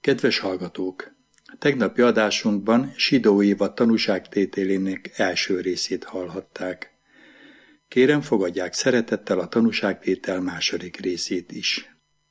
Kedves hallgatók! A tegnapi adásunkban Sidó Éva tanúságtételének első részét hallhatták. Kérem, fogadják szeretettel a tanúságtétel második részét is.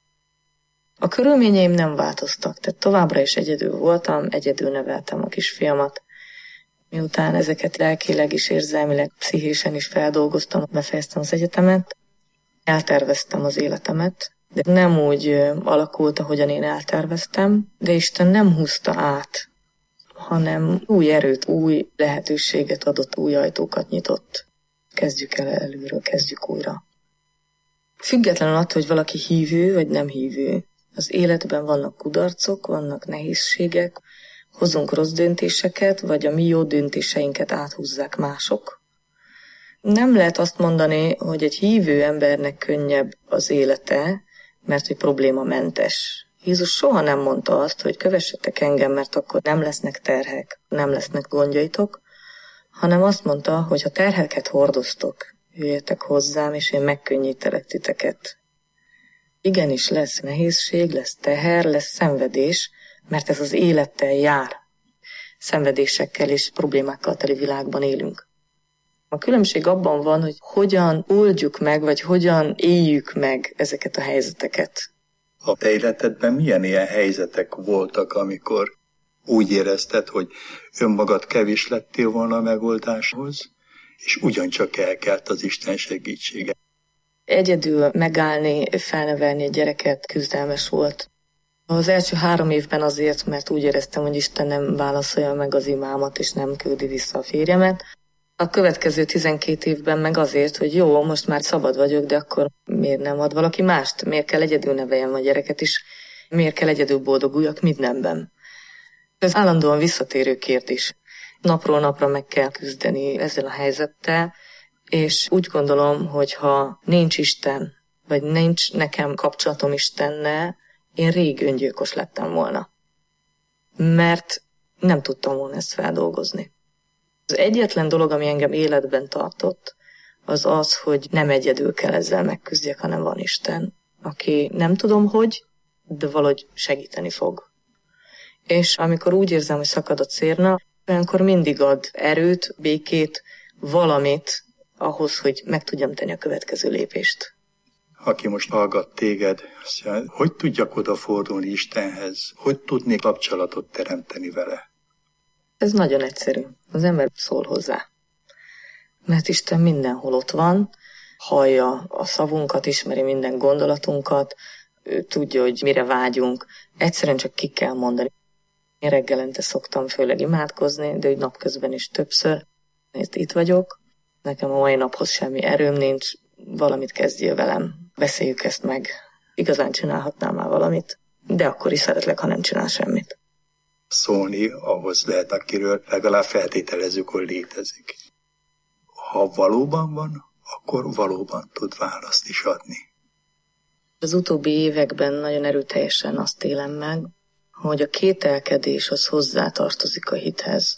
A körülményeim nem változtak, tehát továbbra is egyedül voltam, egyedül neveltem a kisfiamat. Miután ezeket lelkileg is, érzelmileg, pszichésen is feldolgoztam, befejeztem az egyetemet, elterveztem az életemet, de nem úgy alakult, ahogyan én elterveztem, de Isten nem húzta át, hanem új erőt, új lehetőséget adott, új ajtókat nyitott. Kezdjük el előről, kezdjük újra. Függetlenül attól, hogy valaki hívő vagy nem hívő, az életben vannak kudarcok, vannak nehézségek, hozunk rossz döntéseket, vagy a mi jó döntéseinket áthúzzák mások. Nem lehet azt mondani, hogy egy hívő embernek könnyebb az élete, mert hogy problémamentes. Jézus soha nem mondta azt, hogy kövessetek engem, mert akkor nem lesznek terhek, nem lesznek gondjaitok, hanem azt mondta, hogy ha terheket hordoztok, jöjjetek hozzám, és én megkönnyítelek titeket. Igenis lesz nehézség, lesz teher, lesz szenvedés, mert ez az élettel jár. Szenvedésekkel és problémákkal teli világban élünk. A különbség abban van, hogy hogyan oldjuk meg, vagy hogyan éljük meg ezeket a helyzeteket. A te életedben milyen ilyen helyzetek voltak, amikor úgy érezted, hogy önmagad kevés lettél volna a megoldáshoz, és ugyancsak elkelt az Isten segítsége? Egyedül megállni, felnevelni egy gyereket küzdelmes volt. Az első 3 évben azért, mert úgy éreztem, hogy Isten nem válaszolja meg az imámat, és nem küldi vissza a férjemet. A következő 12 évben meg azért, hogy jó, most már szabad vagyok, de akkor miért nem ad valaki mást? Miért kell egyedül neveljem a gyereket is? Miért kell egyedül boldoguljak mindenben? Ez állandóan visszatérő kérdés. Napról napra meg kell küzdeni ezzel a helyzettel, és úgy gondolom, hogy ha nincs Isten, vagy nincs nekem kapcsolatom Istennel, én rég öngyilkos lettem volna. Mert nem tudtam volna ezt feldolgozni. Az egyetlen dolog, ami engem életben tartott, az az, hogy nem egyedül kell ezzel megküzdjek, hanem van Isten, aki nem tudom hogy, de valahogy segíteni fog. És amikor úgy érzem, hogy szakad a cérna, olyankor mindig ad erőt, békét, valamit ahhoz, hogy meg tudjam tenni a következő lépést. Aki most hallgat téged, azt mondja, hogy tudjak odafordulni Istenhez? Hogy tudnék kapcsolatot teremteni vele? Ez nagyon egyszerű. Az ember szól hozzá. Mert Isten mindenhol ott van, hallja a szavunkat, ismeri minden gondolatunkat, ő tudja, hogy mire vágyunk. Egyszerűen csak ki kell mondani. Én reggelente szoktam főleg imádkozni, de úgy napközben is többször. Itt vagyok, nekem a mai naphoz semmi erőm nincs, valamit kezdjél velem. Beszéljük ezt meg. Igazán csinálhatnál már valamit, de akkor is szeretlek, ha nem csinál semmit. Szólni ahhoz lehet, akiről legalább feltételezzük, hogy létezik. Ha valóban van, akkor valóban tud választ is adni. Az utóbbi években nagyon erőteljesen azt élem meg, hogy a kételkedés az hozzátartozik a hithez.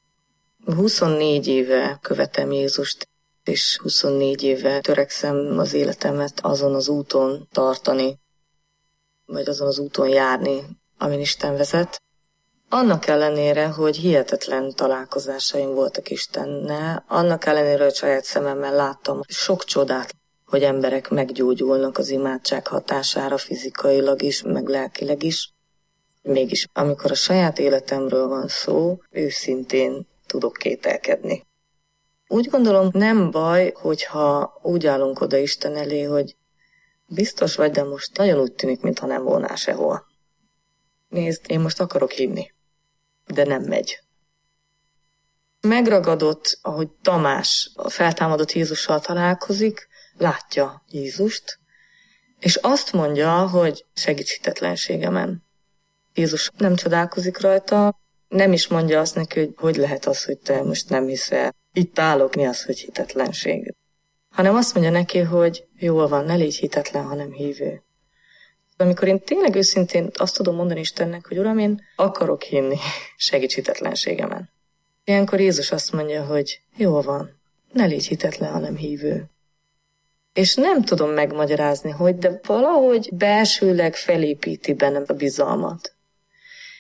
24 éve követem Jézust, és 24 éve törekszem az életemet azon az úton tartani, vagy azon az úton járni, amin Isten vezet. Annak ellenére, hogy hihetetlen találkozásaim voltak Istennel, annak ellenére, hogy saját szememmel láttam sok csodát, hogy emberek meggyógyulnak az imádság hatására fizikailag is, meg lelkileg is. Mégis, amikor a saját életemről van szó, őszintén tudok kételkedni. Úgy gondolom, nem baj, hogyha úgy állunk oda Isten elé, hogy biztos vagy, de most nagyon úgy tűnik, mintha nem volnál sehol. Nézd, én most akarok hinni, de nem megy. Megragadott, ahogy Tamás a feltámadott Jézussal találkozik, látja Jézust, és azt mondja, hogy segíts hitetlenségemen. Jézus nem csodálkozik rajta, nem is mondja azt neki, hogy lehet az, hogy te most nem hiszel. Itt állok, mi az, hogy hitetlenség. Hanem azt mondja neki, hogy jól van, ne légy hitetlen, hanem hívő. Amikor én tényleg őszintén azt tudom mondani Istennek, hogy Uram, én akarok hinni, segíts hitetlenségemen. Ilyenkor Jézus azt mondja, hogy jól van, ne légy hitetlen, hanem hívő. És nem tudom megmagyarázni, hogy, de valahogy belsőleg felépíti bennem a bizalmat.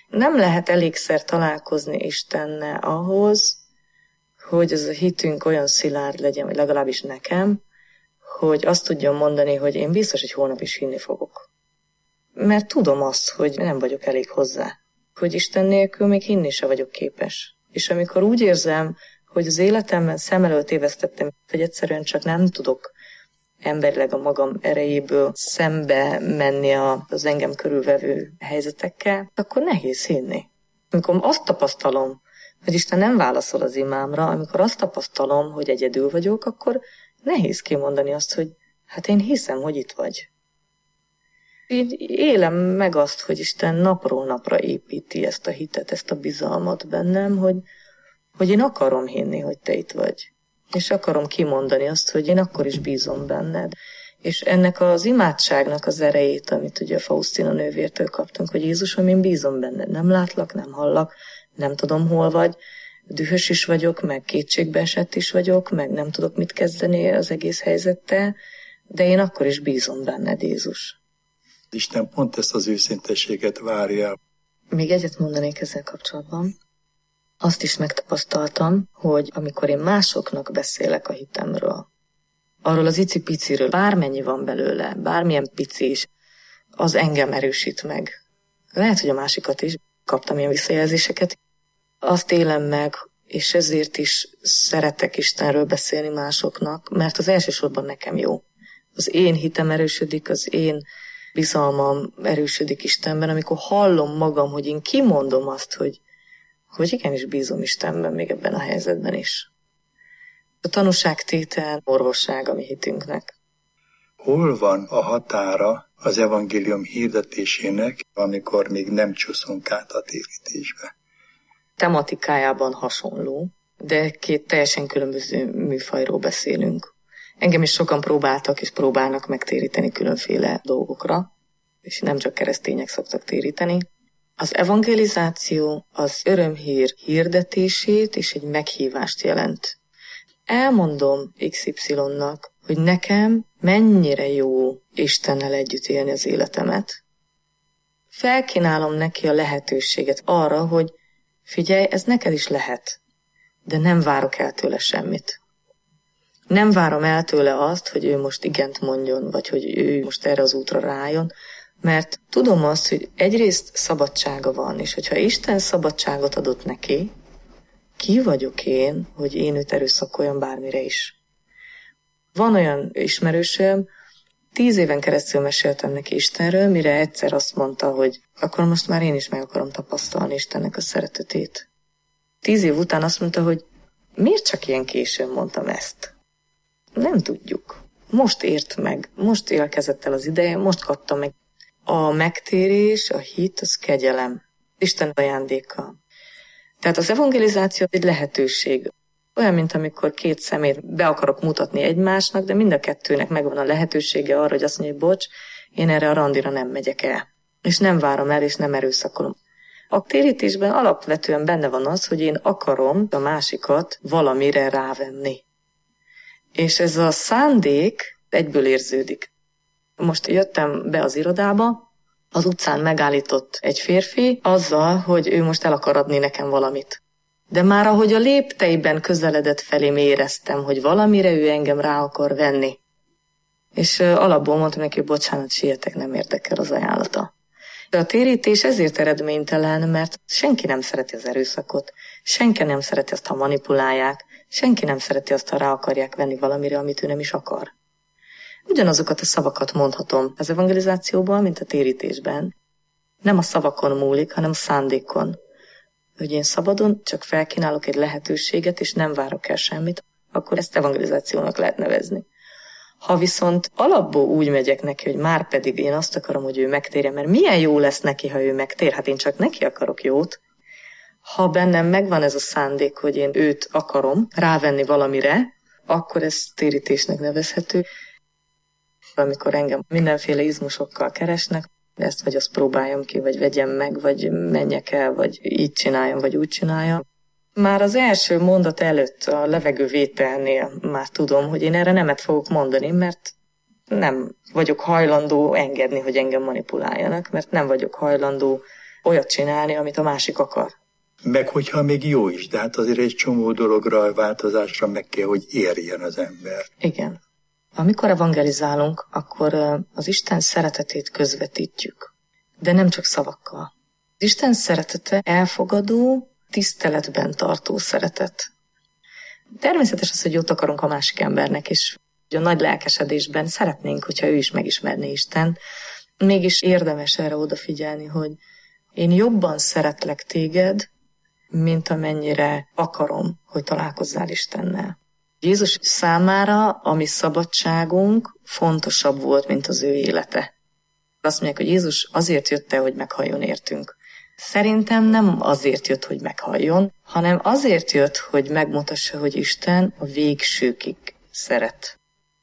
Nem lehet elégszer találkozni Istennel ahhoz, hogy ez a hitünk olyan szilárd legyen, vagy legalábbis nekem, hogy azt tudjam mondani, hogy én biztos, hogy holnap is hinni fogok. Mert tudom azt, hogy nem vagyok elég hozzá. Hogy Isten nélkül még hinni se vagyok képes. És amikor úgy érzem, hogy az életemben szem előtt évesztettem, hogy egyszerűen csak nem tudok emberileg a magam erejéből szembe menni az engem körülvevő helyzetekkel, akkor nehéz hinni. Amikor azt tapasztalom, hogy Isten nem válaszol az imámra, amikor azt tapasztalom, hogy egyedül vagyok, akkor nehéz kimondani azt, hogy hát én hiszem, hogy itt vagy. Így élem meg azt, hogy Isten napról napra építi ezt a hitet, ezt a bizalmat bennem, hogy én akarom hinni, hogy te itt vagy. És akarom kimondani azt, hogy én akkor is bízom benned. És ennek az imádságnak az erejét, amit ugye a Faustina nővértől kaptunk, hogy Jézusom, én bízom benned, nem látlak, nem hallak, nem tudom, hol vagy, dühös is vagyok, meg kétségbeesett is vagyok, meg nem tudok mit kezdeni az egész helyzettel, de én akkor is bízom benned, Jézus. Isten pont ezt az őszintességet várja. Még egyet mondanék ezzel kapcsolatban. Azt is megtapasztaltam, hogy amikor én másoknak beszélek a hitemről, arról az icipiciről, bármennyi van belőle, bármilyen pici is, az engem erősít meg. Lehet, hogy a másikat is, kaptam ilyen visszajelzéseket. Azt élem meg, és ezért is szeretek Istenről beszélni másoknak, mert az elsősorban nekem jó. Az én hitem erősödik, az én bizalmam erősödik Istenben, amikor hallom magam, hogy én kimondom azt, hogy igenis bízom Istenben még ebben a helyzetben is. A tanúságtétel orvosság a mi hitünknek. Hol van a határa az evangélium hirdetésének, amikor még nem csúszunk át a térítésbe? Tematikájában hasonló, de két teljesen különböző műfajról beszélünk. Engem is sokan próbáltak és próbálnak megtéríteni különféle dolgokra, és nem csak keresztények szoktak téríteni. Az evangelizáció az örömhír hirdetését és egy meghívást jelent. Elmondom XY-nak, hogy nekem mennyire jó Istennel együtt élni az életemet. Felkínálom neki a lehetőséget arra, hogy figyelj, ez neked is lehet, de nem várok el tőle semmit. Nem várom el tőle azt, hogy ő most igent mondjon, vagy hogy ő most erre az útra rájön, mert tudom azt, hogy egyrészt szabadsága van, és hogyha Isten szabadságot adott neki, ki vagyok én, hogy én őt erőszakoljam bármire is. Van olyan ismerősöm, 10 éven keresztül meséltem neki Istenről, mire egyszer azt mondta, hogy akkor most már én is meg akarom tapasztalni Istennek a szeretetét. 10 év után azt mondta, hogy miért csak ilyen későn mondtam ezt? Nem tudjuk. Most ért meg, most érkezett el az ideje, most kaptam meg. A megtérés, a hit, az kegyelem. Isten ajándéka. Tehát az evangelizáció egy lehetőség. Olyan, mint amikor két szemét be akarok mutatni egymásnak, de mind a kettőnek megvan a lehetősége arra, hogy azt mondja, hogy bocs, én erre a randira nem megyek el. És nem várom el, és nem erőszakolom. A térítésben alapvetően benne van az, hogy én akarom a másikat valamire rávenni. És ez a szándék egyből érződik. Most jöttem be az irodába, az utcán megállított egy férfi azzal, hogy ő most el akar adni nekem valamit. De már ahogy a lépteiben közeledett felém éreztem, hogy valamire ő engem rá akar venni. És alapból mondtam neki, hogy bocsánat, sietek, nem érdekel az ajánlata. De a térítés ezért eredménytelen, mert senki nem szereti az erőszakot, senki nem szereti azt, ha manipulálják, senki nem szereti azt, ha rá akarják venni valamire, amit ő nem is akar. Ugyanazokat a szavakat mondhatom az evangelizációban, mint a térítésben. Nem a szavakon múlik, hanem a szándékon. Hogy én szabadon csak felkínálok egy lehetőséget, és nem várok el semmit, akkor ezt evangelizációnak lehet nevezni. Ha viszont alapból úgy megyek neki, hogy már pedig én azt akarom, hogy ő megtérjen, mert milyen jó lesz neki, ha ő megtér, hát én csak neki akarok jót. Ha bennem megvan ez a szándék, hogy én őt akarom rávenni valamire, akkor ez térítésnek nevezhető. Amikor engem mindenféle izmusokkal keresnek, ezt vagy azt próbáljam ki, vagy vegyem meg, vagy menjek el, vagy így csináljam, vagy úgy csináljam. Már az első mondat előtt a levegővételnél már tudom, hogy én erre nemet fogok mondani, mert nem vagyok hajlandó engedni, hogy engem manipuláljanak, mert nem vagyok hajlandó olyat csinálni, amit a másik akar. Meg hogyha még jó is, de hát azért egy csomó dologra, változásra meg kell, hogy érjen az ember. Igen. Amikor evangelizálunk, akkor az Isten szeretetét közvetítjük, de nem csak szavakkal. Az Isten szeretete elfogadó, tiszteletben tartó szeretet. Természetes az, hogy jót akarunk a másik embernek, és a nagy lelkesedésben szeretnénk, hogyha ő is megismerné Istent. Mégis érdemes erre odafigyelni, hogy én jobban szeretlek téged, mint amennyire akarom, hogy találkozzál Istennel. Jézus számára a mi szabadságunk fontosabb volt, mint az ő élete. Azt mondják, hogy Jézus azért jött el, hogy meghalljon értünk. Szerintem nem azért jött, hogy meghalljon, hanem azért jött, hogy megmutassa, hogy Isten a végsőkig szeret.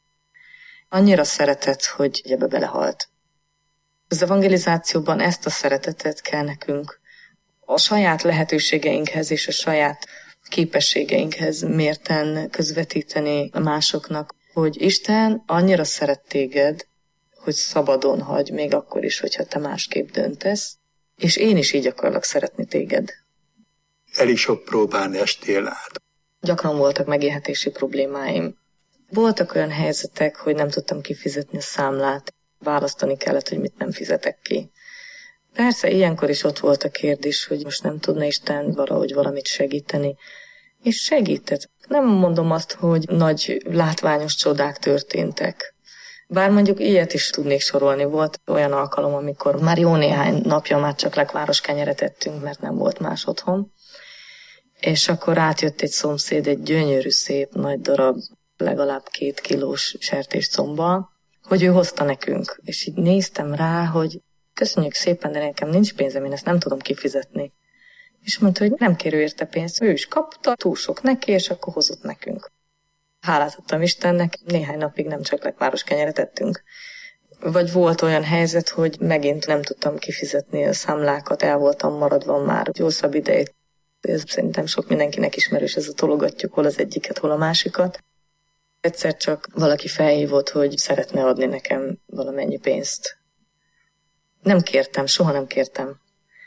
Annyira szeretett, hogy ebbe belehalt. Az evangelizációban ezt a szeretetet kell nekünk a saját lehetőségeinkhez és a saját képességeinkhez mérten közvetíteni másoknak, hogy Isten annyira szeret téged, hogy szabadon hagy, még akkor is, hogyha te másképp döntesz, és én is így akarlak szeretni téged. Elég sok próbán estél át. Gyakran voltak megélhetési problémáim. Voltak olyan helyzetek, hogy nem tudtam kifizetni a számlát, választani kellett, hogy mit nem fizetek ki. Persze, ilyenkor is ott volt a kérdés, hogy most nem tudna Isten valahogy valamit segíteni. És segített. Nem mondom azt, hogy nagy látványos csodák történtek. Bár mondjuk ilyet is tudnék sorolni. Volt olyan alkalom, amikor már jó néhány napja már csak lekváros kenyeret ettünk, mert nem volt más otthon. És akkor átjött egy szomszéd egy gyönyörű, szép, nagy darab, legalább 2 kilós sertéscombbal, hogy ő hozta nekünk. És így néztem rá, hogy köszönjük szépen, de nekem nincs pénzem, én ezt nem tudom kifizetni. És mondta, hogy nem kérő érte pénzt, ő is kapta, túl sok neki, és akkor hozott nekünk. Hálát adtam Istennek, néhány napig nem csak lekváros kenyeret ettünk. Vagy volt olyan helyzet, hogy megint nem tudtam kifizetni a számlákat, el voltam maradva már hosszabb ideig. Ez szerintem sok mindenkinek ismerős, ez a tologatjuk hol az egyiket, hol a másikat. Egyszer csak valaki felhívott, hogy szeretne adni nekem valamennyi pénzt. Nem kértem, soha nem kértem.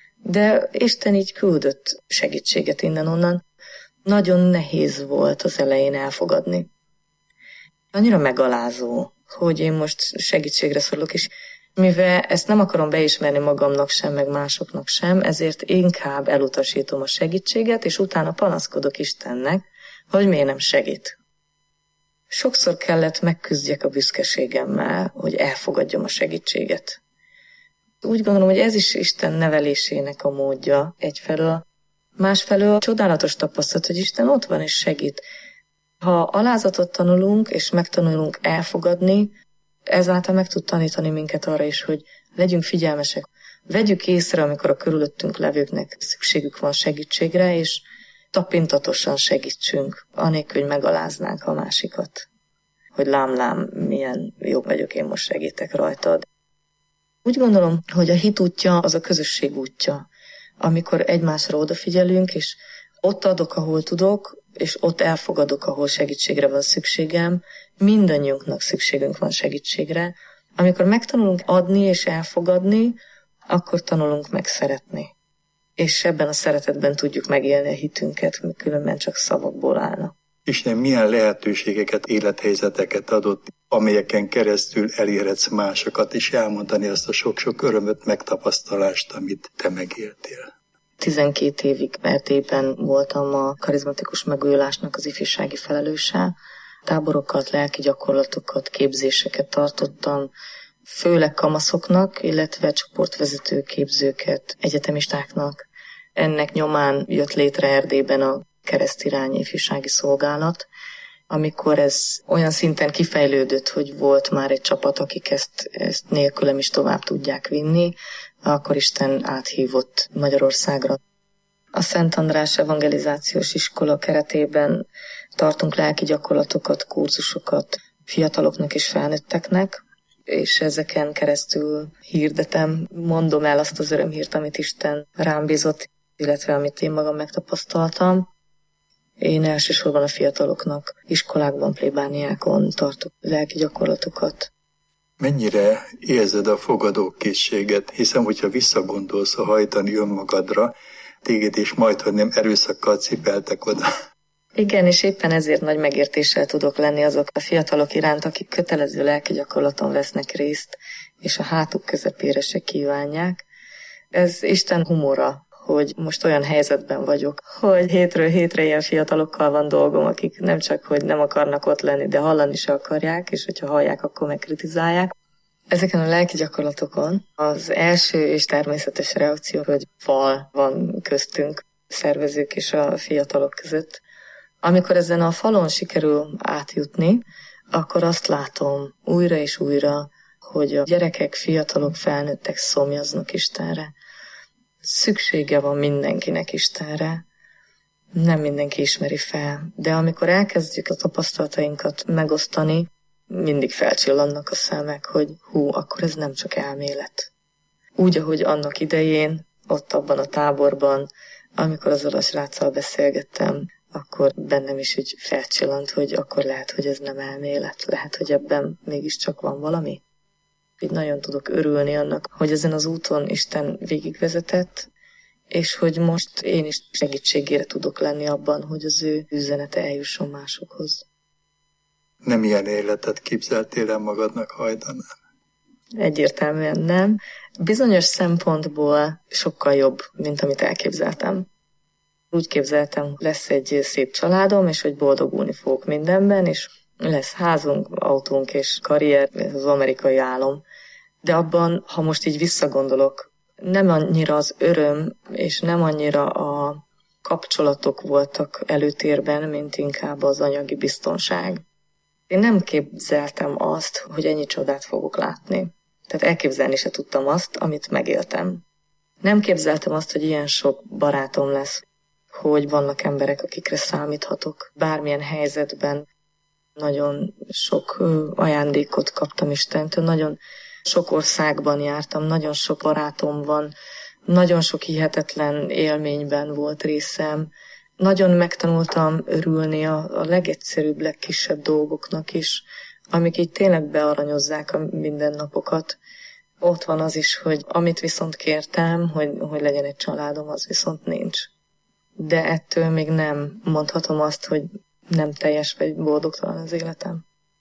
De Isten így küldött segítséget innen-onnan. Nagyon nehéz volt az elején elfogadni. Annyira megalázó, hogy én most segítségre szorulok, és mivel ezt nem akarom beismerni magamnak sem, meg másoknak sem, ezért inkább elutasítom a segítséget, és utána panaszkodok Istennek, hogy miért nem segít. Sokszor kellett megküzdjek a büszkeségemmel, hogy elfogadjam a segítséget. Úgy gondolom, hogy ez is Isten nevelésének a módja egyfelől. Másfelől csodálatos tapasztalat, hogy Isten ott van és segít. Ha alázatot tanulunk és megtanulunk elfogadni, ezáltal meg tud tanítani minket arra is, hogy legyünk figyelmesek. Vegyük észre, amikor a körülöttünk levőknek szükségük van segítségre, és tapintatosan segítsünk, anélkül, hogy megaláznánk a másikat. Hogy lám, milyen jó vagyok, én most segítek rajtad. Úgy gondolom, hogy a hit útja az a közösség útja, amikor egymásra odafigyelünk, és ott adok, ahol tudok, és ott elfogadok, ahol segítségre van szükségem. Mindannyiunknak szükségünk van segítségre. Amikor megtanulunk adni és elfogadni, akkor tanulunk meg szeretni. És ebben a szeretetben tudjuk megélni a hitünket, különben csak szavakból állna. Isten milyen lehetőségeket, élethelyzeteket adott, amelyeken keresztül elérhetsz másokat, és elmondani azt a sok-sok örömöt, megtapasztalást, amit te megéltél. 12 évig Erdélyben voltam a karizmatikus megújulásnak az ifjúsági felelőse. Táborokat, lelki gyakorlatokat, képzéseket tartottam, főleg kamaszoknak, illetve csoportvezető képzőket egyetemistáknak. Ennek nyomán jött létre Erdélyben a Keresztirány ifjúsági szolgálat, amikor ez olyan szinten kifejlődött, hogy volt már egy csapat, akik ezt nélkülem is tovább tudják vinni, akkor Isten áthívott Magyarországra. A Szent András Evangelizációs Iskola keretében tartunk lelki gyakorlatokat, kurzusokat fiataloknak és felnőtteknek, és ezeken keresztül hirdetem, mondom el azt az örömhírt, amit Isten rám bízott, illetve amit én magam megtapasztaltam. Én elsősorban a fiataloknak iskolákban, plébániákon tartok lelki gyakorlatokat. Mennyire érzed a fogadókészséget? Hiszem, hogyha visszagondolsz a hajtani önmagadra, téged is majdhogy nem erőszakkal cipeltek oda. Igen, és éppen ezért nagy megértéssel tudok lenni azok a fiatalok iránt, akik kötelező lelki gyakorlaton vesznek részt, és a hátuk közepére se kívánják. Ez Isten humora, hogy most olyan helyzetben vagyok, hogy hétről hétre ilyen fiatalokkal van dolgom, akik nem csak, hogy nem akarnak ott lenni, de hallani se akarják, és hogyha hallják, akkor megkritizálják. Ezeken a lelki gyakorlatokon az első és természetes reakció, hogy fal van köztünk, szervezők és a fiatalok között. Amikor ezen a falon sikerül átjutni, akkor azt látom újra és újra, hogy a gyerekek, fiatalok, felnőttek szomjaznak Istenre. Szüksége van mindenkinek Istenre. Nem mindenki ismeri fel, de amikor elkezdjük a tapasztalatainkat megosztani, mindig felcsillannak a szemek, hogy akkor ez nem csak elmélet. Úgy, ahogy annak idején, ott abban a táborban, amikor azzal a sráccal beszélgettem, akkor bennem is úgy felcsillant, hogy akkor lehet, hogy ez nem elmélet, lehet, hogy ebben mégiscsak van valami. Így nagyon tudok örülni annak, hogy ezen az úton Isten végigvezetett, és hogy most én is segítségére tudok lenni abban, hogy az ő üzenete eljusson másokhoz. Nem ilyen életet képzeltél el magadnak hajdanán? Egyértelműen nem. Bizonyos szempontból sokkal jobb, mint amit elképzeltem. Úgy képzeltem, lesz egy szép családom, és hogy boldogulni fogok mindenben, és lesz házunk, autónk és karrier, ez az amerikai álom. De abban, ha most így visszagondolok, nem annyira az öröm, és nem annyira a kapcsolatok voltak előtérben, mint inkább az anyagi biztonság. Én nem képzeltem azt, hogy ennyi csodát fogok látni. Tehát elképzelni se tudtam azt, amit megéltem. Nem képzeltem azt, hogy ilyen sok barátom lesz, hogy vannak emberek, akikre számíthatok. Bármilyen helyzetben nagyon sok ajándékot kaptam Istentől, nagyon sok országban jártam, nagyon sok barátom van, nagyon sok hihetetlen élményben volt részem. Nagyon megtanultam örülni a legegyszerűbb, legkisebb dolgoknak is, amik így tényleg bearanyozzák a mindennapokat. Ott van az is, hogy amit viszont kértem, hogy legyen egy családom, az viszont nincs. De ettől még nem mondhatom azt, hogy nem teljes vagy boldogtalan az életem.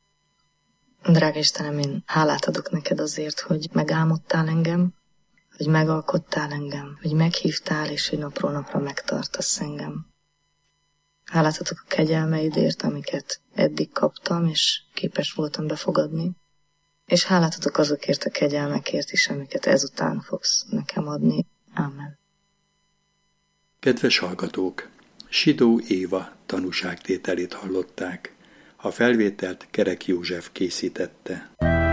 Drága Istenem, én hálát adok neked azért, hogy megálmodtál engem, hogy megalkottál engem, hogy meghívtál, és hogy napról napra megtartasz engem. Hálát adok a kegyelmeidért, amiket eddig kaptam, és képes voltam befogadni. És hálát adok azokért a kegyelmekért is, amiket ezután fogsz nekem adni. Amen. Kedves hallgatók! Sidó Éva tanúságtételét hallották. A felvételt Kerek József készítette.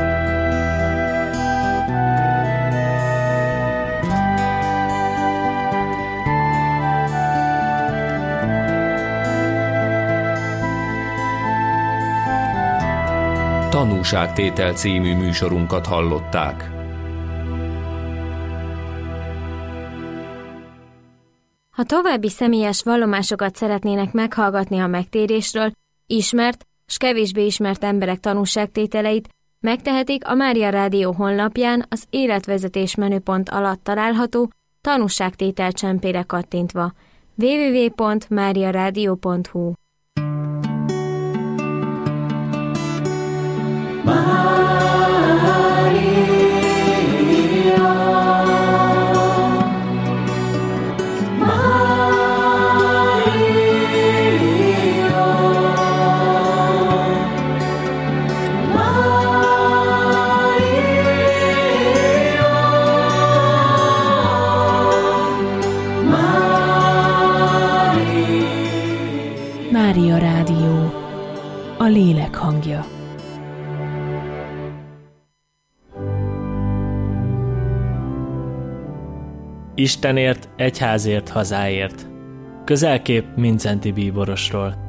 Tanúságtétel című műsorunkat hallották. Ha további személyes vallomásokat szeretnének meghallgatni a megtérésről, ismert s kevésbé ismert emberek tanúságtételeit, megtehetik a Mária Rádió honlapján az életvezetés menüpont alatt található tanúságtétel csempére kattintva. www.mariaradio.hu Mária Rádió, a lélek hangja. Istenért, egyházért, hazáért. Közelkép Mindszenty Bíborosról.